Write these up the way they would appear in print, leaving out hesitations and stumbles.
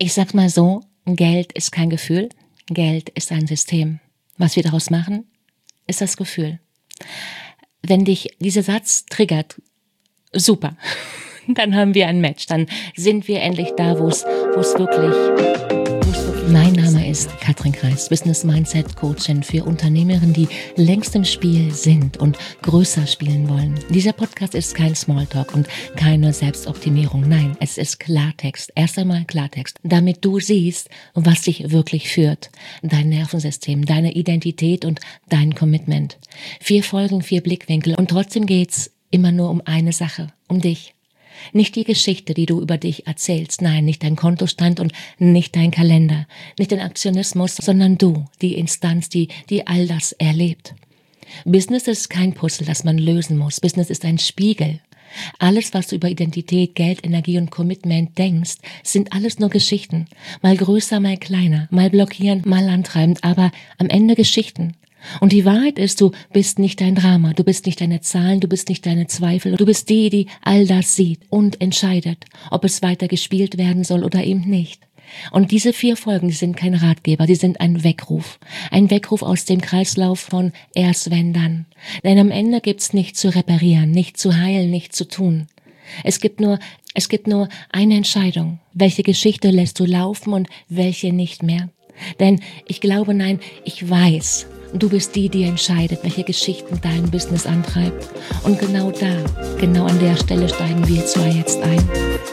Ich sag mal so, Geld ist kein Gefühl, Geld ist ein System. Was wir daraus machen, ist das Gefühl. Wenn dich dieser Satz triggert, super, dann haben wir ein Match, dann sind wir endlich da, wo es wirklich. Mein Name ist Katrin Kreis, Business Mindset Coachin für Unternehmerinnen, die längst im Spiel sind und größer spielen wollen. Dieser Podcast ist kein Smalltalk und keine Selbstoptimierung. Nein, es ist Klartext. Erst einmal Klartext, damit du siehst, was dich wirklich führt. Dein Nervensystem, deine Identität und dein Commitment. 4 Folgen, 4 Blickwinkel und trotzdem geht's immer nur um eine Sache, um dich. Nicht die Geschichte, die du über dich erzählst, nein, nicht dein Kontostand und nicht dein Kalender, nicht dein Aktionismus, sondern du, die Instanz, die all das erlebt. Business ist kein Puzzle, das man lösen muss. Business ist ein Spiegel. Alles, was du über Identität, Geld, Energie und Commitment denkst, sind alles nur Geschichten. Mal größer, mal kleiner, mal blockierend, mal antreibend, aber am Ende Geschichten. Und die Wahrheit ist, du bist nicht dein Drama, du bist nicht deine Zahlen, du bist nicht deine Zweifel, du bist die all das sieht und entscheidet, ob es weiter gespielt werden soll oder eben nicht. Und diese 4 Folgen, die sind kein Ratgeber, die sind ein Weckruf aus dem Kreislauf von erst wenn dann. Denn am Ende gibt's nichts zu reparieren, nicht zu heilen, nicht zu tun. Es gibt nur eine Entscheidung, welche Geschichte lässt du laufen und welche nicht mehr. Denn ich glaube, nein, ich weiß, du bist die entscheidet, welche Geschichten dein Business antreibt. Und genau an der Stelle steigen wir 2 jetzt ein.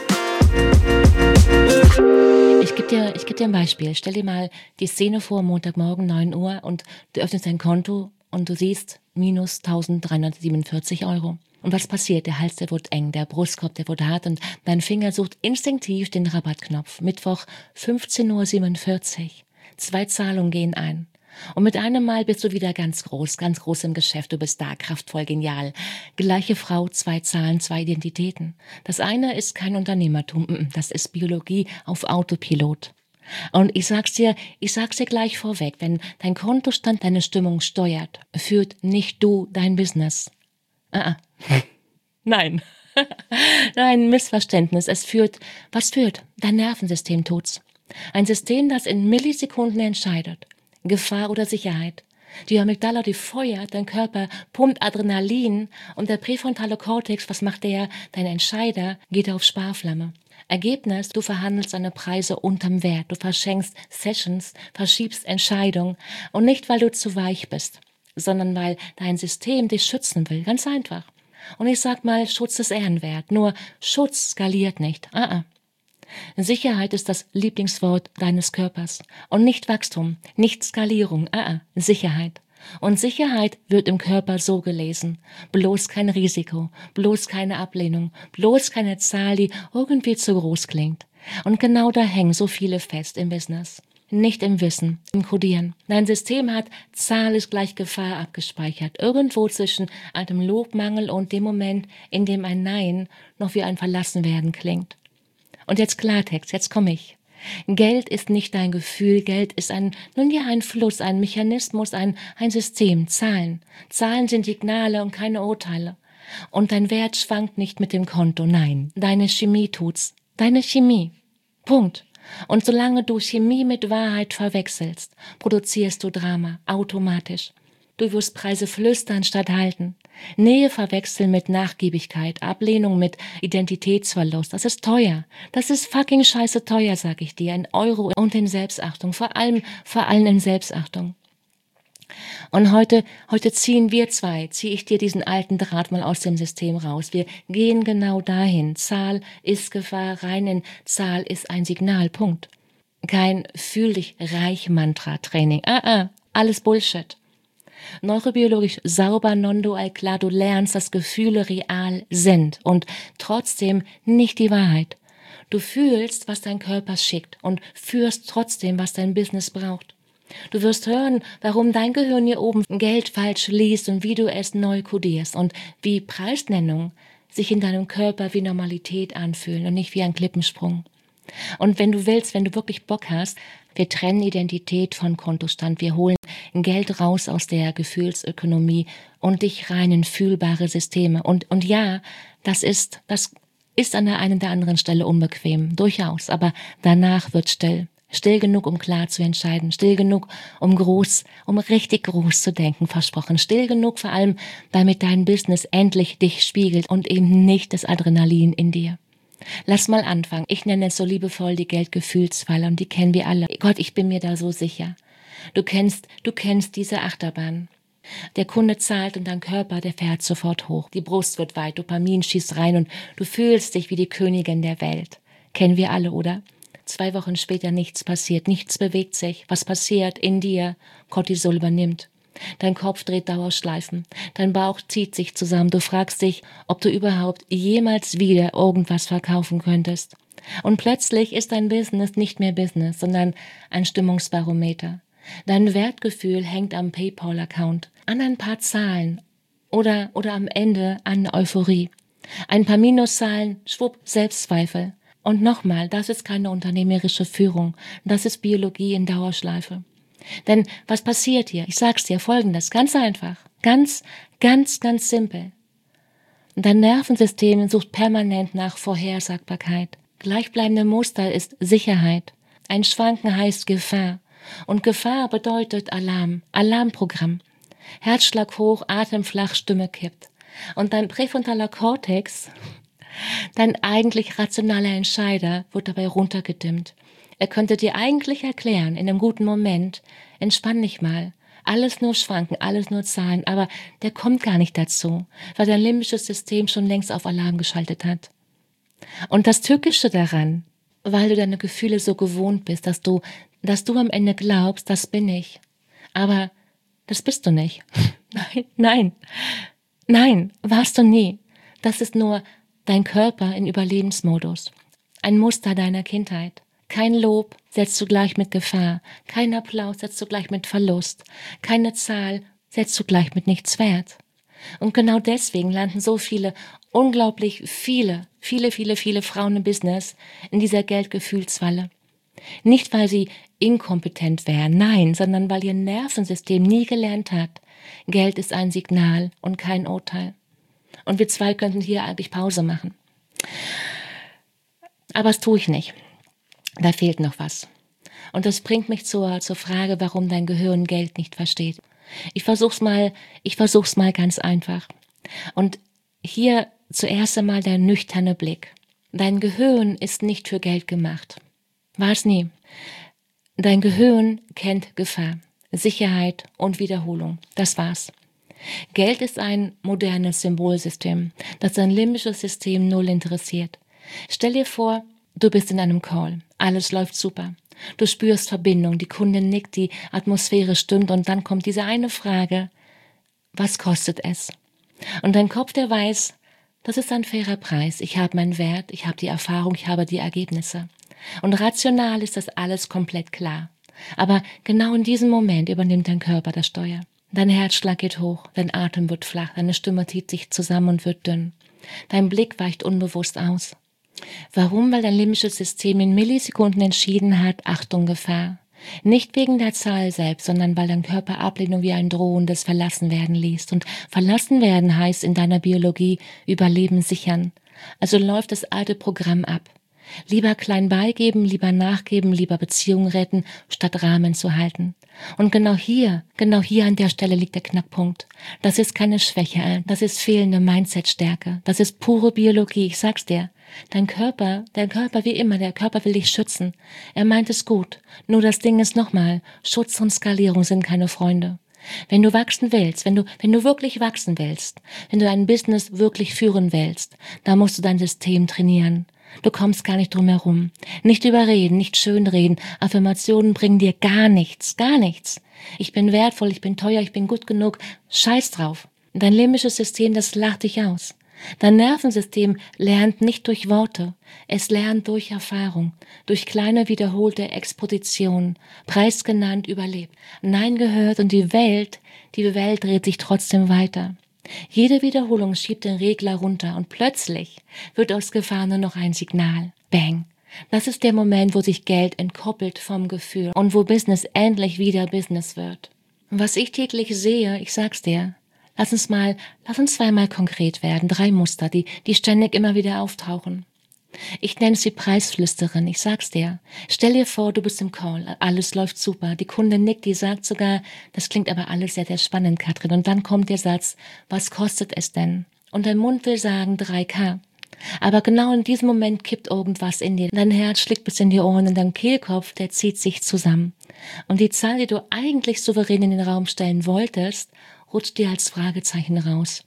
Ich geb dir ein Beispiel. Stell dir mal die Szene vor, Montagmorgen 9 Uhr und du öffnest dein Konto und du siehst minus 1.347 €. Und was passiert? Der Hals, der wird eng, der Brustkorb, der wird hart und dein Finger sucht instinktiv den Rabattknopf. Mittwoch 15.47 Uhr. 2 Zahlungen gehen ein. Und mit einem Mal bist du wieder ganz groß im Geschäft. Du bist da, kraftvoll, genial. Gleiche Frau, 2 Zahlen, 2 Identitäten. Das eine ist kein Unternehmertum, das ist Biologie auf Autopilot. Und ich sag's dir gleich vorweg, wenn dein Kontostand deine Stimmung steuert, führt nicht du dein Business. Nein. Nein, Missverständnis. Was führt? Dein Nervensystem tut's. Ein System, das in Millisekunden entscheidet. Gefahr oder Sicherheit. Die Amygdala, die feuert, dein Körper pumpt Adrenalin und der präfrontale Kortex, was macht der? Dein Entscheider geht auf Sparflamme. Ergebnis, du verhandelst deine Preise unterm Wert, du verschenkst Sessions, verschiebst Entscheidungen und nicht, weil du zu weich bist, sondern weil dein System dich schützen will, ganz einfach. Und ich sag mal, Schutz ist ehrenwert, nur Schutz skaliert nicht. Sicherheit ist das Lieblingswort deines Körpers und nicht Wachstum, nicht Skalierung, Sicherheit. Und Sicherheit wird im Körper so gelesen, bloß kein Risiko, bloß keine Ablehnung, bloß keine Zahl, die irgendwie zu groß klingt. Und genau da hängen so viele fest im Business. Nicht im Wissen, im Codieren. Dein System hat Zahl ist gleich Gefahr abgespeichert, irgendwo zwischen einem Lobmangel und dem Moment, in dem ein Nein noch wie ein Verlassenwerden klingt. Und jetzt Klartext, jetzt komme ich. Geld ist nicht dein Gefühl, Geld ist ein Fluss, ein Mechanismus, ein System, Zahlen. Zahlen sind Signale und keine Urteile. Und dein Wert schwankt nicht mit dem Konto, nein, deine Chemie tut's. Deine Chemie. Punkt. Und solange du Chemie mit Wahrheit verwechselst, produzierst du Drama, automatisch. Du wirst Preise flüstern statt halten. Nähe verwechseln mit Nachgiebigkeit, Ablehnung mit Identitätsverlust. Das ist teuer. Das ist fucking scheiße teuer, sag ich dir. in Euro und in Selbstachtung. Vor allem in Selbstachtung. Und heute ziehe ich dir diesen alten Draht mal aus dem System raus. Wir gehen genau dahin. Zahl ist Gefahr, rein in Zahl ist ein Signal, Punkt. Kein Fühl dich reich Mantra-Training. Alles Bullshit. Neurobiologisch sauber, non-dual klar, du lernst, dass Gefühle real sind und trotzdem nicht die Wahrheit. Du fühlst, was dein Körper schickt und führst trotzdem, was dein Business braucht. Du wirst hören, warum dein Gehirn hier oben Geld falsch liest und wie du es neu kodierst und wie Preisnennung sich in deinem Körper wie Normalität anfühlen und nicht wie ein Klippensprung. Und wenn du wirklich Bock hast, wir trennen Identität von Kontostand, wir holen Geld raus aus der Gefühlsökonomie und dich rein in fühlbare Systeme. Und ja, das ist an der einen oder anderen Stelle unbequem, durchaus, aber danach wird still. Still genug, um klar zu entscheiden. Still genug, um richtig groß zu denken, versprochen. Still genug vor allem, damit dein Business endlich dich spiegelt und eben nicht das Adrenalin in dir. Lass mal anfangen. Ich nenne es so liebevoll die Geldgefühlsfalle und die kennen wir alle. Gott, ich bin mir da so sicher. Du kennst diese Achterbahn. Der Kunde zahlt und dein Körper, der fährt sofort hoch. Die Brust wird weit, Dopamin schießt rein und du fühlst dich wie die Königin der Welt. Kennen wir alle, oder? 2 Wochen später nichts passiert, nichts bewegt sich. Was passiert in dir? Cortisol übernimmt. Dein Kopf dreht Dauerschleifen. Dein Bauch zieht sich zusammen. Du fragst dich, ob du überhaupt jemals wieder irgendwas verkaufen könntest. Und plötzlich ist dein Business nicht mehr Business, sondern ein Stimmungsbarometer. Dein Wertgefühl hängt am PayPal-Account, an ein paar Zahlen oder am Ende an Euphorie. Ein paar Minuszahlen, schwupp, Selbstzweifel. Und nochmal, das ist keine unternehmerische Führung, das ist Biologie in Dauerschleife. Denn was passiert hier? Ich sag's dir, Folgendes, ganz einfach, ganz simpel. Dein Nervensystem sucht permanent nach Vorhersagbarkeit. Gleichbleibende Muster ist Sicherheit. Ein Schwanken heißt Gefahr. Und Gefahr bedeutet Alarm, Alarmprogramm. Herzschlag hoch, Atem flach, Stimme kippt. Und dein präfrontaler Kortex, dein eigentlich rationaler Entscheider, wird dabei runtergedimmt. Er könnte dir eigentlich erklären, in einem guten Moment, entspann dich mal, alles nur Schwanken, alles nur Zahlen, aber der kommt gar nicht dazu, weil dein limbisches System schon längst auf Alarm geschaltet hat. Und das Tückische daran, weil du deine Gefühle so gewohnt bist, dass du am Ende glaubst, das bin ich. Aber das bist du nicht. Nein, warst du nie. Das ist nur dein Körper in Überlebensmodus. Ein Muster deiner Kindheit. Kein Lob setzt du gleich mit Gefahr. Kein Applaus setzt du gleich mit Verlust. Keine Zahl setzt du gleich mit nichts wert. Und genau deswegen landen so viele, unglaublich viele Frauen im Business in dieser Geldgefühlsfalle. Nicht, weil sie inkompetent wären, nein, sondern weil ihr Nervensystem nie gelernt hat. Geld ist ein Signal und kein Urteil. Und wir zwei könnten hier eigentlich Pause machen. Aber das tue ich nicht. Da fehlt noch was. Und das bringt mich zur Frage, warum dein Gehirn Geld nicht versteht. Ich versuch's mal ganz einfach. Und hier zuerst einmal der nüchterne Blick. Dein Gehirn ist nicht für Geld gemacht. War es nie. Dein Gehirn kennt Gefahr, Sicherheit und Wiederholung. Das war's. Geld ist ein modernes Symbolsystem, das dein limbisches System null interessiert. Stell dir vor, du bist in einem Call. Alles läuft super. Du spürst Verbindung, die Kundin nickt, die Atmosphäre stimmt und dann kommt diese eine Frage, was kostet es? Und dein Kopf, der weiß, das ist ein fairer Preis. Ich habe meinen Wert, ich habe die Erfahrung, ich habe die Ergebnisse. Und rational ist das alles komplett klar. Aber genau in diesem Moment übernimmt dein Körper das Steuer. Dein Herzschlag geht hoch, dein Atem wird flach, deine Stimme zieht sich zusammen und wird dünn. Dein Blick weicht unbewusst aus. Warum? Weil dein limbisches System in Millisekunden entschieden hat, Achtung, Gefahr. Nicht wegen der Zahl selbst, sondern weil dein Körper Ablehnung wie ein drohendes Verlassenwerden liest. Und Verlassenwerden heißt in deiner Biologie Überleben sichern. Also läuft das alte Programm ab. Lieber klein beigeben, lieber nachgeben, lieber Beziehungen retten, statt Rahmen zu halten. Und genau hier an der Stelle liegt der Knackpunkt. Das ist keine Schwäche, das ist fehlende Mindset-Stärke. Das ist pure Biologie, ich sag's dir. Dein Körper wie immer, der Körper will dich schützen. Er meint es gut. Nur das Ding ist nochmal, Schutz und Skalierung sind keine Freunde. Wenn du wachsen willst, wenn du wirklich wachsen willst, wenn du ein Business wirklich führen willst, dann musst du dein System trainieren. Du kommst gar nicht drum herum. Nicht überreden, nicht schönreden. Affirmationen bringen dir gar nichts, gar nichts. Ich bin wertvoll, ich bin teuer, ich bin gut genug. Scheiß drauf. Dein limbisches System, das lacht dich aus. Dein Nervensystem lernt nicht durch Worte. Es lernt durch Erfahrung, durch kleine wiederholte Expositionen, preisgenannt überlebt. Nein gehört und die Welt dreht sich trotzdem weiter. Jede Wiederholung schiebt den Regler runter und plötzlich wird aus Gefahr nur noch ein Signal. Bang. Das ist der Moment, wo sich Geld entkoppelt vom Gefühl und wo Business endlich wieder Business wird. Und was ich täglich sehe, ich sag's dir, lass uns zweimal konkret werden. 3 Muster, die ständig immer wieder auftauchen. Ich nenne sie Preisflüsterin, ich sag's dir. Stell dir vor, du bist im Call, alles läuft super. Die Kundin nickt, die sagt sogar, das klingt aber alles sehr, sehr spannend, Katrin. Und dann kommt der Satz, was kostet es denn? Und dein Mund will sagen 3.000. Aber genau in diesem Moment kippt irgendwas in dir. Dein Herz schlägt bis in die Ohren und dein Kehlkopf, der zieht sich zusammen. Und die Zahl, die du eigentlich souverän in den Raum stellen wolltest, rutscht dir als Fragezeichen raus.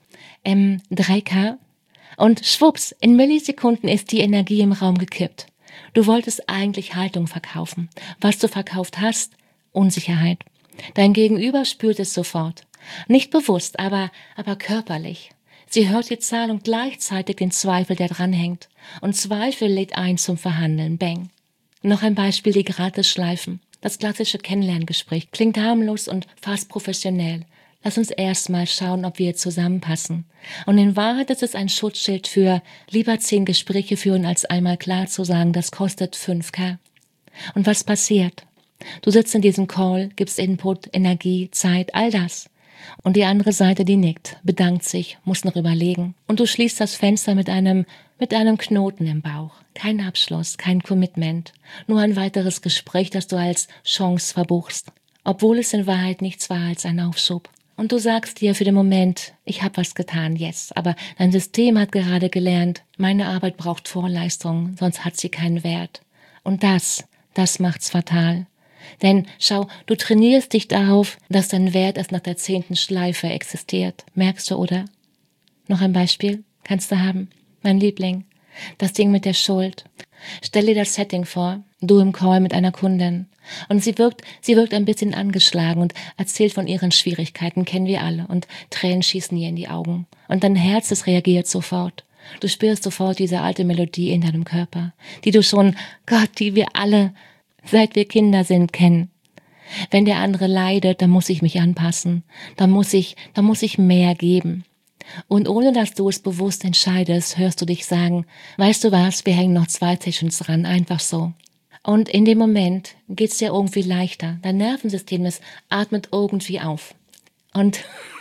3.000? Und schwupps, in Millisekunden ist die Energie im Raum gekippt. Du wolltest eigentlich Haltung verkaufen. Was du verkauft hast? Unsicherheit. Dein Gegenüber spürt es sofort. Nicht bewusst, aber körperlich. Sie hört die Zahl und gleichzeitig den Zweifel, der dranhängt. Und Zweifel lädt ein zum Verhandeln. Bang. Noch ein Beispiel, die Gratisschleifen. Das klassische Kennenlerngespräch klingt harmlos und fast professionell. Lass uns erstmal schauen, ob wir zusammenpassen. Und in Wahrheit ist es ein Schutzschild für lieber 10 Gespräche führen, als einmal klar zu sagen, das kostet 5.000. Und was passiert? Du sitzt in diesem Call, gibst Input, Energie, Zeit, all das. Und die andere Seite, die nickt, bedankt sich, muss noch überlegen. Und du schließt das Fenster mit einem Knoten im Bauch. Kein Abschluss, kein Commitment. Nur ein weiteres Gespräch, das du als Chance verbuchst. Obwohl es in Wahrheit nichts war als ein Aufschub. Und du sagst dir für den Moment, ich habe was getan, yes. Aber dein System hat gerade gelernt, meine Arbeit braucht Vorleistung, sonst hat sie keinen Wert. Und das macht's fatal. Denn schau, du trainierst dich darauf, dass dein Wert erst nach der 10. Schleife existiert. Merkst du, oder? Noch ein Beispiel? Kannst du haben? Mein Liebling. Das Ding mit der Schuld. Stell dir das Setting vor, du im Call mit einer Kundin. Und sie wirkt ein bisschen angeschlagen und erzählt von ihren Schwierigkeiten, kennen wir alle. Und Tränen schießen ihr in die Augen. Und dein Herz, es reagiert sofort. Du spürst sofort diese alte Melodie in deinem Körper, die du schon, die wir alle, seit wir Kinder sind, kennen. Wenn der andere leidet, dann muss ich mich anpassen. Dann muss ich mehr geben. Und ohne dass du es bewusst entscheidest, hörst du dich sagen, weißt du was, wir hängen noch 2 Sessions dran, einfach so. Und in dem Moment geht's dir irgendwie leichter. Dein Nervensystem, es atmet irgendwie auf. Und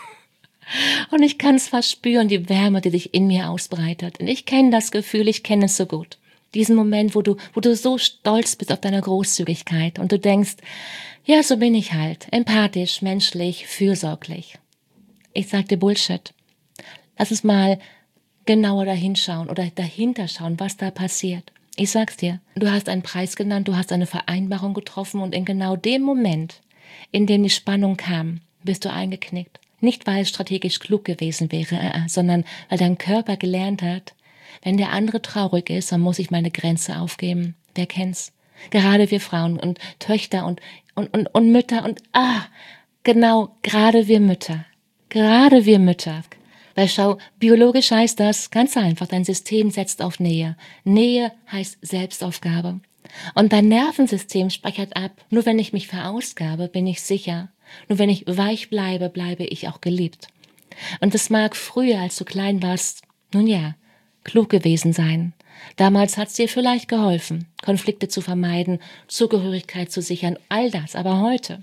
ich kann es fast spüren, die Wärme, die sich in mir ausbreitet. Und ich kenne das Gefühl, ich kenne es so gut. Diesen Moment, wo du so stolz bist auf deine Großzügigkeit und du denkst, ja, so bin ich halt, empathisch, menschlich, fürsorglich. Ich sag dir Bullshit. Lass uns mal genauer dahinschauen oder dahinter schauen, was da passiert. Ich sag's dir, du hast einen Preis genannt, du hast eine Vereinbarung getroffen und in genau dem Moment, in dem die Spannung kam, bist du eingeknickt. Nicht, weil es strategisch klug gewesen wäre, sondern weil dein Körper gelernt hat, wenn der andere traurig ist, dann muss ich meine Grenze aufgeben. Wer kennt's? Gerade wir Frauen und Töchter und Mütter und genau, gerade wir Mütter. Gerade wir Mütter. Weil schau, biologisch heißt das ganz einfach, dein System setzt auf Nähe. Nähe heißt Selbstaufgabe. Und dein Nervensystem speichert ab, nur wenn ich mich verausgabe, bin ich sicher. Nur wenn ich weich bleibe, bleibe ich auch geliebt. Und das mag früher, als du klein warst, nun ja, klug gewesen sein. Damals hat's dir vielleicht geholfen, Konflikte zu vermeiden, Zugehörigkeit zu sichern, all das. Aber heute,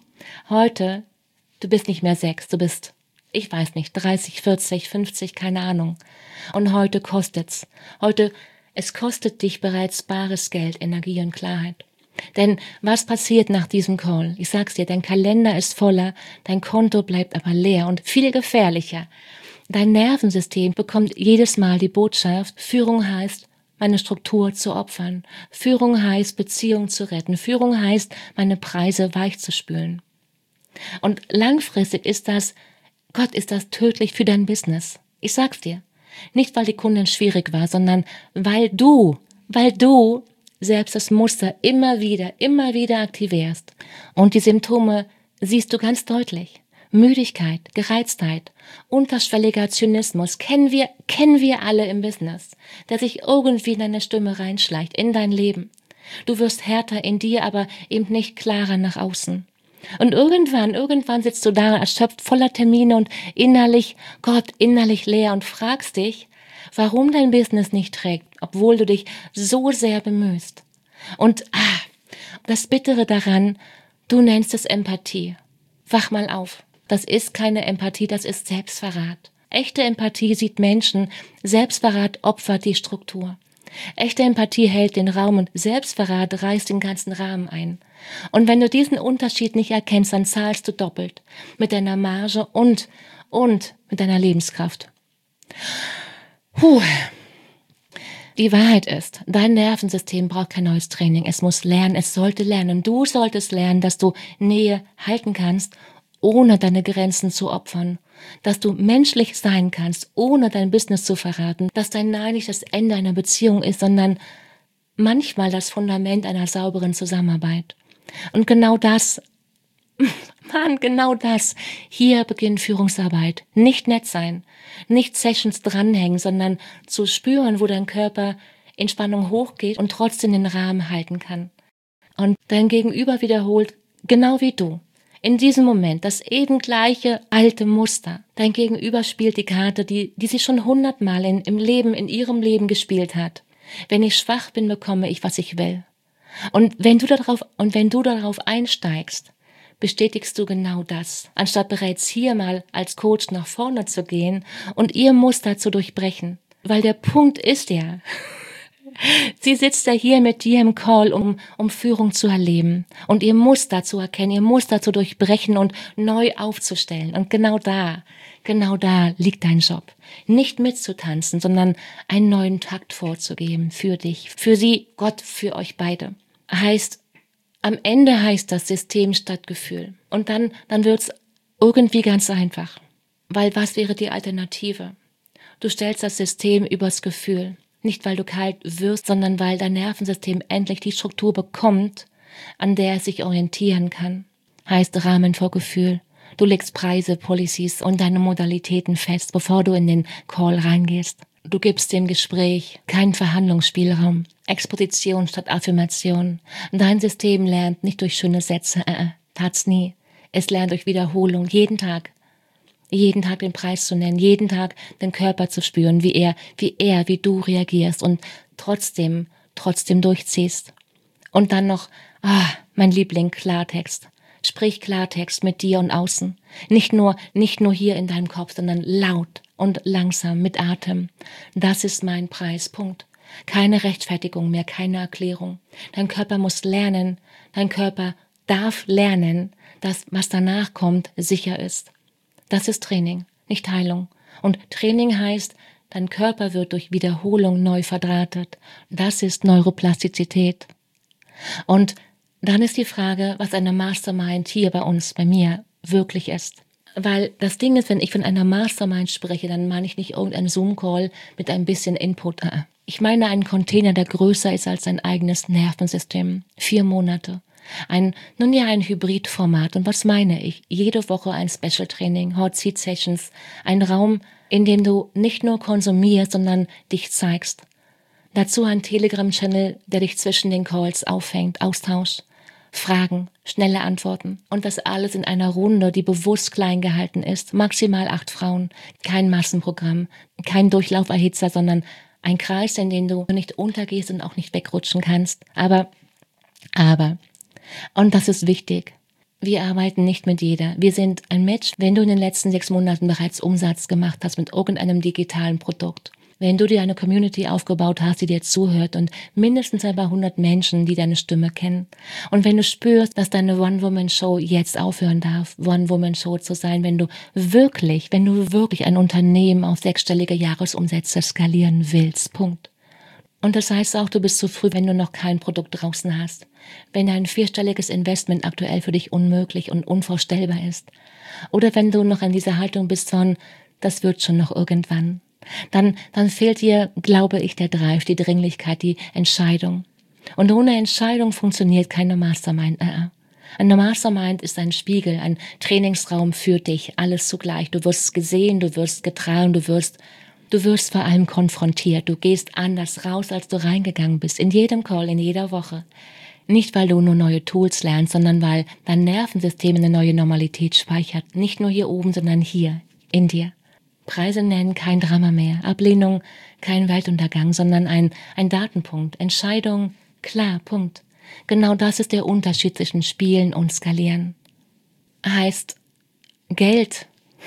du bist nicht mehr 6, du bist, ich weiß nicht, 30, 40, 50, keine Ahnung. Und heute kostet's. Es kostet dich bereits bares Geld, Energie und Klarheit. Denn was passiert nach diesem Call? Ich sag's dir, dein Kalender ist voller, dein Konto bleibt aber leer und viel gefährlicher. Dein Nervensystem bekommt jedes Mal die Botschaft, Führung heißt, meine Struktur zu opfern. Führung heißt, Beziehung zu retten. Führung heißt, meine Preise weich zu spülen. Und langfristig ist das tödlich für dein Business. Ich sag's dir. Nicht, weil die Kundin schwierig war, sondern weil du selbst das Muster immer wieder aktivierst. Und die Symptome siehst du ganz deutlich. Müdigkeit, Gereiztheit, unterschwelliger Zynismus kennen wir alle im Business, der sich irgendwie in deine Stimme reinschleicht, in dein Leben. Du wirst härter in dir, aber eben nicht klarer nach außen. Und irgendwann sitzt du da erschöpft, voller Termine und innerlich leer und fragst dich, warum dein Business nicht trägt, obwohl du dich so sehr bemühst. Und das Bittere daran, du nennst es Empathie. Wach mal auf. Das ist keine Empathie, das ist Selbstverrat. Echte Empathie sieht Menschen, Selbstverrat opfert die Struktur. Echte Empathie hält den Raum und Selbstverrat reißt den ganzen Rahmen ein. Und wenn du diesen Unterschied nicht erkennst, dann zahlst du doppelt. Mit deiner Marge und mit deiner Lebenskraft. Die Wahrheit ist, dein Nervensystem braucht kein neues Training. Es muss lernen, es sollte lernen. Du solltest lernen, dass du Nähe halten kannst, ohne deine Grenzen zu opfern. Dass du menschlich sein kannst, ohne dein Business zu verraten. Dass dein Nein nicht das Ende einer Beziehung ist, sondern manchmal das Fundament einer sauberen Zusammenarbeit. Und genau das, hier beginnt Führungsarbeit. Nicht nett sein, nicht Sessions dranhängen, sondern zu spüren, wo dein Körper in Spannung hochgeht und trotzdem den Rahmen halten kann. Und dein Gegenüber wiederholt, genau wie du, in diesem Moment das eben gleiche alte Muster. Dein Gegenüber spielt die Karte, die sie schon 100-mal in ihrem Leben gespielt hat. Wenn ich schwach bin, bekomme ich, was ich will. Und wenn du darauf einsteigst, bestätigst du genau das, anstatt bereits hier mal als Coach nach vorne zu gehen und ihr Muster zu durchbrechen. Weil der Punkt ist ja, sie sitzt ja hier mit dir im Call, um Führung zu erleben und ihr Muster zu erkennen, ihr Muster zu durchbrechen und neu aufzustellen. Und genau da liegt dein Job. Nicht mitzutanzen, sondern einen neuen Takt vorzugeben für dich, für sie, Gott, für euch beide. Am Ende heißt das System statt Gefühl. Und dann wird's irgendwie ganz einfach. Weil was wäre die Alternative? Du stellst das System übers Gefühl. Nicht, weil du kalt wirst, sondern weil dein Nervensystem endlich die Struktur bekommt, an der es sich orientieren kann. Heißt Rahmen vor Gefühl. Du legst Preise, Policies und deine Modalitäten fest, bevor du in den Call reingehst. Du gibst dem Gespräch keinen Verhandlungsspielraum. Exposition statt Affirmation. Dein System lernt nicht durch schöne Sätze, tat's nie. Es lernt durch Wiederholung, jeden Tag den Preis zu nennen, jeden Tag den Körper zu spüren, wie du reagierst und trotzdem durchziehst. Und dann noch, mein Liebling, Klartext. Sprich Klartext mit dir und außen. Nicht nur hier in deinem Kopf, sondern laut und langsam mit Atem. Das ist mein Preis, Punkt. Keine Rechtfertigung mehr, keine Erklärung. Dein Körper muss lernen, dein Körper darf lernen, dass was danach kommt, sicher ist. Das ist Training, nicht Heilung. Und Training heißt, dein Körper wird durch Wiederholung neu verdrahtet. Das ist Neuroplastizität. Und dann ist die Frage, was eine Mastermind hier bei mir wirklich ist. Weil das Ding ist, wenn ich von einer Mastermind spreche, dann meine ich nicht irgendeinen Zoom-Call mit ein bisschen Input. Ich meine einen Container, der größer ist als dein eigenes Nervensystem. 4 Monate. Ein Hybridformat. Und was meine ich? Jede Woche ein Special-Training, Hot Seat Sessions, ein Raum, in dem du nicht nur konsumierst, sondern dich zeigst. Dazu ein Telegram-Channel, der dich zwischen den Calls auffängt, Austausch, Fragen, schnelle Antworten. Und das alles in einer Runde, die bewusst klein gehalten ist. Maximal 8 Frauen, kein Massenprogramm, kein Durchlauferhitzer, sondern ein Kreis, in den du nicht untergehst und auch nicht wegrutschen kannst. Aber, und das ist wichtig, wir arbeiten nicht mit jeder. Wir sind ein Match, wenn du in den letzten 6 Monaten bereits Umsatz gemacht hast mit irgendeinem digitalen Produkt. Wenn du dir eine Community aufgebaut hast, die dir zuhört und mindestens ein paar 100 Menschen, die deine Stimme kennen. Und wenn du spürst, dass deine One-Woman-Show jetzt aufhören darf, One-Woman-Show zu sein, wenn du wirklich ein Unternehmen auf 6-stellige Jahresumsätze skalieren willst, Punkt. Und das heißt auch, du bist zu früh, wenn du noch kein Produkt draußen hast. Wenn ein 4-stelliges Investment aktuell für dich unmöglich und unvorstellbar ist. Oder wenn du noch an dieser Haltung bist von, das wird schon noch irgendwann. Dann fehlt dir, glaube ich, der Drive, die Dringlichkeit, die Entscheidung. Und ohne Entscheidung funktioniert keine Mastermind. Eine Mastermind ist ein Spiegel, ein Trainingsraum für dich, alles zugleich. Du wirst gesehen, du wirst getragen, du wirst vor allem konfrontiert. Du gehst anders raus, als du reingegangen bist. In jedem Call, in jeder Woche. Nicht, weil du nur neue Tools lernst, sondern weil dein Nervensystem eine neue Normalität speichert. Nicht nur hier oben, sondern hier, in dir. Preise nennen, kein Drama mehr. Ablehnung, kein Weltuntergang, sondern ein Datenpunkt. Entscheidung, klar, Punkt. Genau das ist der Unterschied zwischen Spielen und Skalieren. Heißt, Geld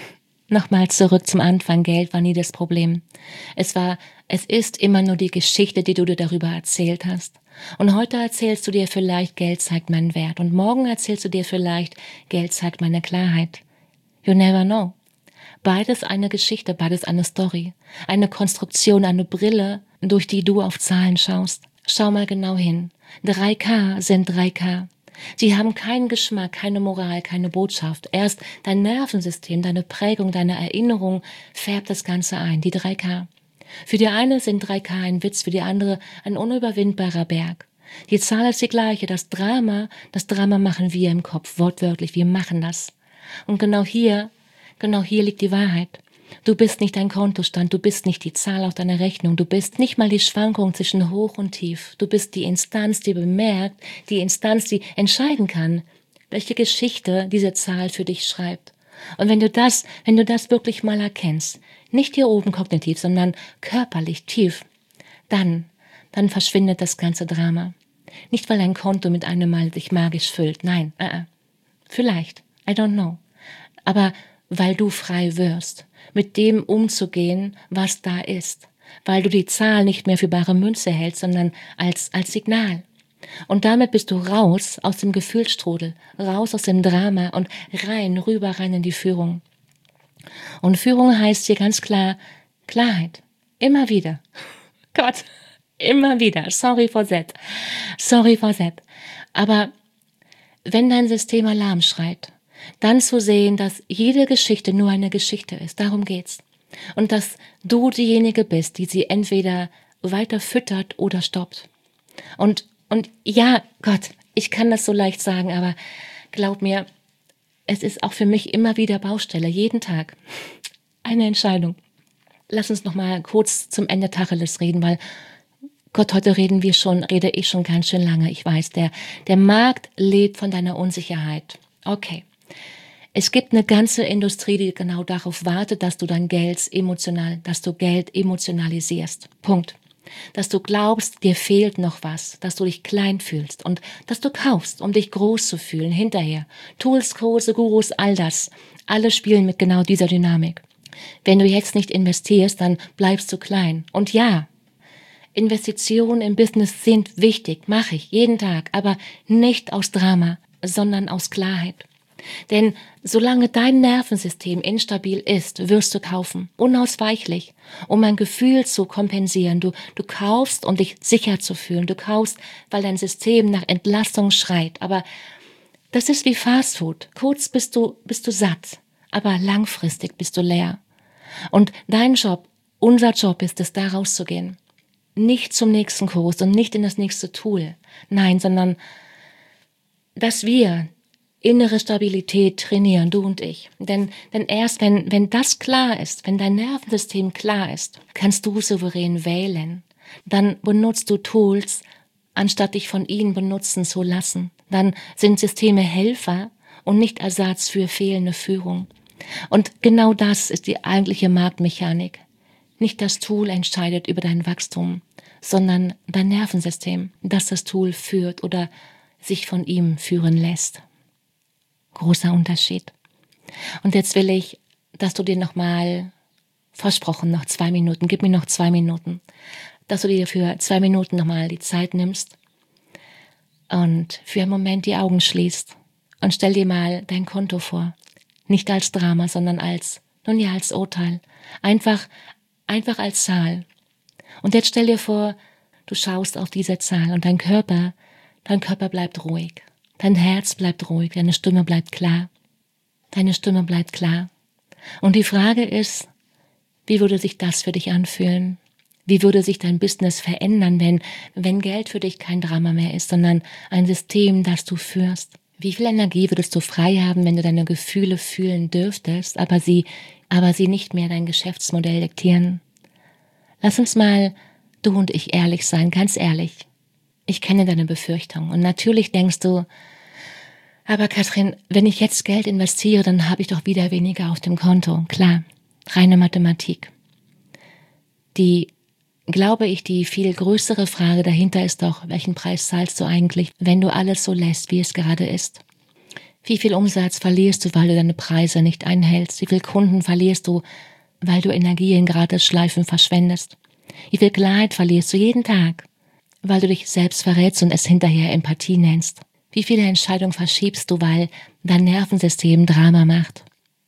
Nochmal zurück zum Anfang, Geld war nie das Problem. Es ist immer nur die Geschichte, die du dir darüber erzählt hast. Und heute erzählst du dir vielleicht, Geld zeigt meinen Wert. Und morgen erzählst du dir vielleicht, Geld zeigt meine Klarheit. You never know. Beides eine Geschichte, beides eine Story. Eine Konstruktion, eine Brille, durch die du auf Zahlen schaust. Schau mal genau hin. 3K sind 3K. Sie haben keinen Geschmack, keine Moral, keine Botschaft. Erst dein Nervensystem, deine Prägung, deine Erinnerung färbt das Ganze ein, die 3K. Für die eine sind 3K ein Witz, für die andere ein unüberwindbarer Berg. Die Zahl ist die gleiche, das Drama machen wir im Kopf, wortwörtlich, wir machen das. Und genau hier liegt die Wahrheit. Du bist nicht dein Kontostand, du bist nicht die Zahl auf deiner Rechnung, du bist nicht mal die Schwankung zwischen hoch und tief. Du bist die Instanz, die bemerkt, die Instanz, die entscheiden kann, welche Geschichte diese Zahl für dich schreibt. Und wenn du das wirklich mal erkennst, nicht hier oben kognitiv, sondern körperlich tief, dann verschwindet das ganze Drama. Nicht, weil dein Konto mit einem Mal sich magisch füllt, nein, vielleicht, I don't know. Aber weil du frei wirst, mit dem umzugehen, was da ist. Weil du die Zahl nicht mehr für bare Münze hältst, sondern als Signal. Und damit bist du raus aus dem Gefühlsstrudel, raus aus dem Drama und rein in die Führung. Und Führung heißt hier ganz klar Klarheit. Immer wieder. Gott, immer wieder. Sorry for that. Aber wenn dein System Alarm schreit, dann zu sehen, dass jede Geschichte nur eine Geschichte ist. Darum geht's. Und dass du diejenige bist, die sie entweder weiter füttert oder stoppt. Und ja, Gott, ich kann das so leicht sagen, aber glaub mir, es ist auch für mich immer wieder Baustelle, jeden Tag. Eine Entscheidung. Lass uns noch mal kurz zum Ende Tacheles reden, weil Gott, heute rede ich schon ganz schön lange. Ich weiß, der Markt lebt von deiner Unsicherheit. Okay. Es gibt eine ganze Industrie, die genau darauf wartet, dass du Geld emotionalisierst. Punkt. Dass du glaubst, dir fehlt noch was, dass du dich klein fühlst und dass du kaufst, um dich groß zu fühlen hinterher. Tools, Kurse, Gurus, all das. Alle spielen mit genau dieser Dynamik. Wenn du jetzt nicht investierst, dann bleibst du klein. Und ja, Investitionen im Business sind wichtig, mache ich jeden Tag, aber nicht aus Drama, sondern aus Klarheit. Denn solange dein Nervensystem instabil ist, wirst du kaufen, unausweichlich, um ein Gefühl zu kompensieren. Du kaufst, um dich sicher zu fühlen. Du kaufst, weil dein System nach Entlastung schreit. Aber das ist wie Fastfood. Kurz bist du satt, aber langfristig bist du leer. Und unser Job ist es, da rauszugehen. Nicht zum nächsten Kurs und nicht in das nächste Tool. Nein, sondern dass wir innere Stabilität trainieren, du und ich. Denn erst wenn das klar ist, wenn dein Nervensystem klar ist, kannst du souverän wählen. Dann benutzt du Tools, anstatt dich von ihnen benutzen zu lassen. Dann sind Systeme Helfer und nicht Ersatz für fehlende Führung. Und genau das ist die eigentliche Marktmechanik. Nicht das Tool entscheidet über dein Wachstum, sondern dein Nervensystem, das das Tool führt oder sich von ihm führen lässt. Großer Unterschied. Und jetzt will ich, dass du dir nochmal, versprochen, noch 2 Minuten, gib mir noch 2 Minuten, dass du dir für 2 Minuten nochmal die Zeit nimmst und für einen Moment die Augen schließt und stell dir mal dein Konto vor. Nicht als Drama, sondern als Urteil. Einfach als Zahl. Und jetzt stell dir vor, du schaust auf diese Zahl und dein Körper bleibt ruhig. Dein Herz bleibt ruhig, deine Stimme bleibt klar. Und die Frage ist, wie würde sich das für dich anfühlen? Wie würde sich dein Business verändern, wenn Geld für dich kein Drama mehr ist, sondern ein System, das du führst? Wie viel Energie würdest du frei haben, wenn du deine Gefühle fühlen dürftest, aber sie nicht mehr dein Geschäftsmodell diktieren? Lass uns mal, du und ich, ehrlich sein, ganz ehrlich. Ich kenne deine Befürchtung und natürlich denkst du, aber Katrin, wenn ich jetzt Geld investiere, dann habe ich doch wieder weniger auf dem Konto. Klar, reine Mathematik. Die viel größere Frage dahinter ist doch, welchen Preis zahlst du eigentlich, wenn du alles so lässt, wie es gerade ist? Wie viel Umsatz verlierst du, weil du deine Preise nicht einhältst? Wie viel Kunden verlierst du, weil du Energie in Gratisschleifen verschwendest? Wie viel Kleid verlierst du jeden Tag, weil du dich selbst verrätst und es hinterher Empathie nennst? Wie viele Entscheidungen verschiebst du, weil dein Nervensystem Drama macht?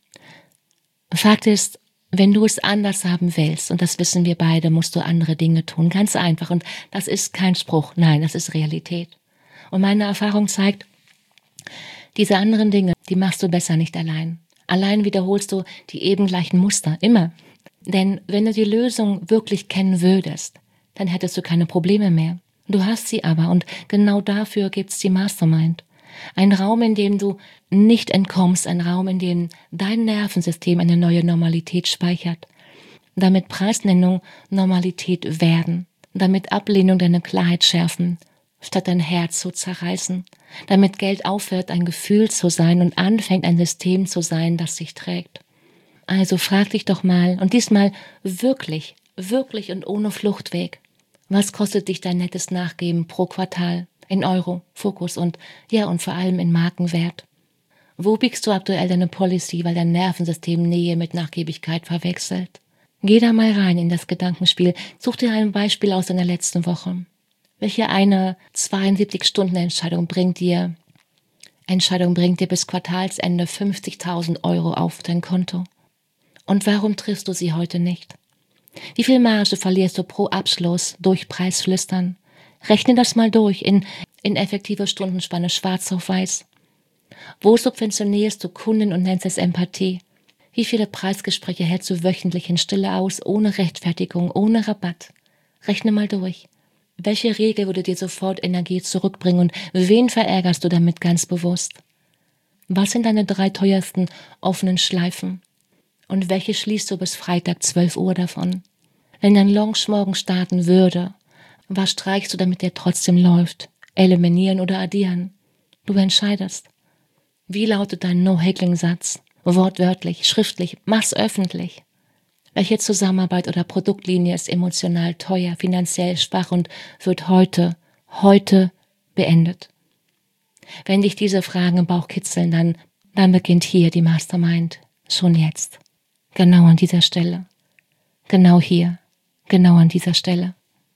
Fakt ist, wenn du es anders haben willst, und das wissen wir beide, musst du andere Dinge tun. Ganz einfach. Und das ist kein Spruch. Nein, das ist Realität. Und meine Erfahrung zeigt, diese anderen Dinge, die machst du besser nicht allein. Allein wiederholst du die eben gleichen Muster. Immer. Denn wenn du die Lösung wirklich kennen würdest, dann hättest du keine Probleme mehr. Du hast sie aber. Und genau dafür gibt's die Mastermind. Ein Raum, in dem du nicht entkommst, ein Raum, in dem dein Nervensystem eine neue Normalität speichert, damit Preisnennung Normalität werden, damit Ablehnung deine Klarheit schärfen, statt dein Herz zu zerreißen, damit Geld aufhört, ein Gefühl zu sein und anfängt, ein System zu sein, das sich trägt. Also frag dich doch mal, und diesmal wirklich, wirklich und ohne Fluchtweg, was kostet dich dein nettes Nachgeben pro Quartal? In Euro, Fokus und vor allem in Markenwert. Wo biegst du aktuell deine Policy, weil dein Nervensystem Nähe mit Nachgiebigkeit verwechselt? Geh da mal rein in das Gedankenspiel. Such dir ein Beispiel aus deiner letzten Woche. Welche eine 72-Stunden-Entscheidung bringt dir bis Quartalsende 50.000 Euro auf dein Konto? Und warum triffst du sie heute nicht? Wie viel Marge verlierst du pro Abschluss durch Preisflüstern? Rechne das mal durch in effektive Stundenspanne schwarz auf weiß. Wo subventionierst du Kunden und nennst es Empathie? Wie viele Preisgespräche hältst du wöchentlich in Stille aus, ohne Rechtfertigung, ohne Rabatt? Rechne mal durch. Welche Regel würde dir sofort Energie zurückbringen und wen verärgerst du damit ganz bewusst? Was sind deine 3 teuersten offenen Schleifen? Und welche schließt du bis Freitag 12 Uhr davon? Wenn dein Launch morgen starten würde, was streichst du, damit der trotzdem läuft? Eliminieren oder addieren? Du entscheidest. Wie lautet dein No-Haggling-Satz? Wortwörtlich, schriftlich, mach's öffentlich. Welche Zusammenarbeit oder Produktlinie ist emotional teuer, finanziell schwach und wird heute beendet? Wenn dich diese Fragen im Bauch kitzeln, dann beginnt hier die Mastermind. Schon jetzt. Genau an dieser Stelle. Genau hier. Genau an dieser Stelle.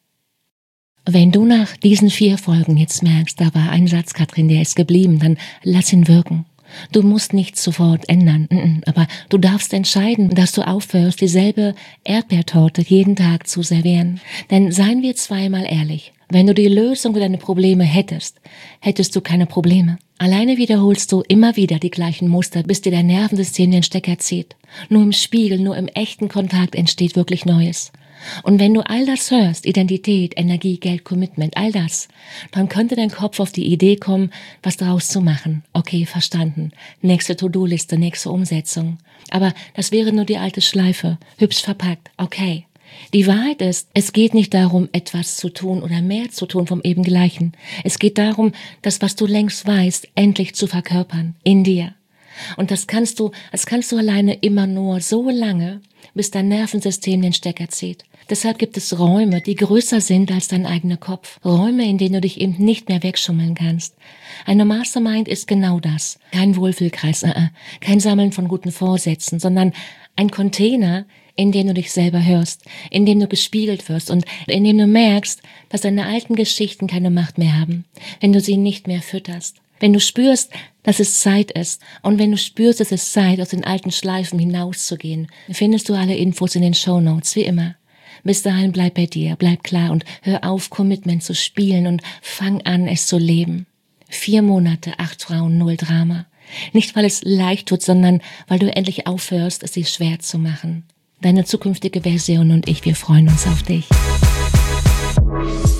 Wenn du nach diesen 4 Folgen jetzt merkst, da war ein Satz, Katrin, der ist geblieben, dann lass ihn wirken. Du musst nichts sofort ändern, aber du darfst entscheiden, dass du aufhörst, dieselbe Erdbeertorte jeden Tag zu servieren. Denn seien wir zweimal ehrlich, wenn du die Lösung für deine Probleme hättest du keine Probleme. Alleine wiederholst du immer wieder die gleichen Muster, bis dir dein Nervensystem den Stecker zieht. Nur im Spiegel, nur im echten Kontakt entsteht wirklich Neues. Und wenn du all das hörst, Identität, Energie, Geld, Commitment, all das, dann könnte dein Kopf auf die Idee kommen, was daraus zu machen. Okay, verstanden. Nächste To-Do-Liste, nächste Umsetzung. Aber das wäre nur die alte Schleife, hübsch verpackt. Okay. Die Wahrheit ist, es geht nicht darum, etwas zu tun oder mehr zu tun vom eben Gleichen. Es geht darum, das, was du längst weißt, endlich zu verkörpern, in dir. Und das kannst du alleine immer nur so lange, bis dein Nervensystem den Stecker zieht. Deshalb gibt es Räume, die größer sind als dein eigener Kopf. Räume, in denen du dich eben nicht mehr wegschummeln kannst. Eine Mastermind ist genau das. Kein Wohlfühlkreis, kein Sammeln von guten Vorsätzen, sondern ein Container, in dem du dich selber hörst, in dem du gespiegelt wirst und in dem du merkst, dass deine alten Geschichten keine Macht mehr haben, wenn du sie nicht mehr fütterst. Wenn du spürst, dass es Zeit ist und wenn du spürst, dass es Zeit, aus den alten Schleifen hinauszugehen, findest du alle Infos in den Shownotes, wie immer. Bis dahin bleib bei dir, bleib klar und hör auf, Commitment zu spielen und fang an, es zu leben. 4 Monate, 8 Frauen, 0 Drama. Nicht, weil es leicht wird, sondern weil du endlich aufhörst, es dir schwer zu machen. Deine zukünftige Version und ich, wir freuen uns auf dich.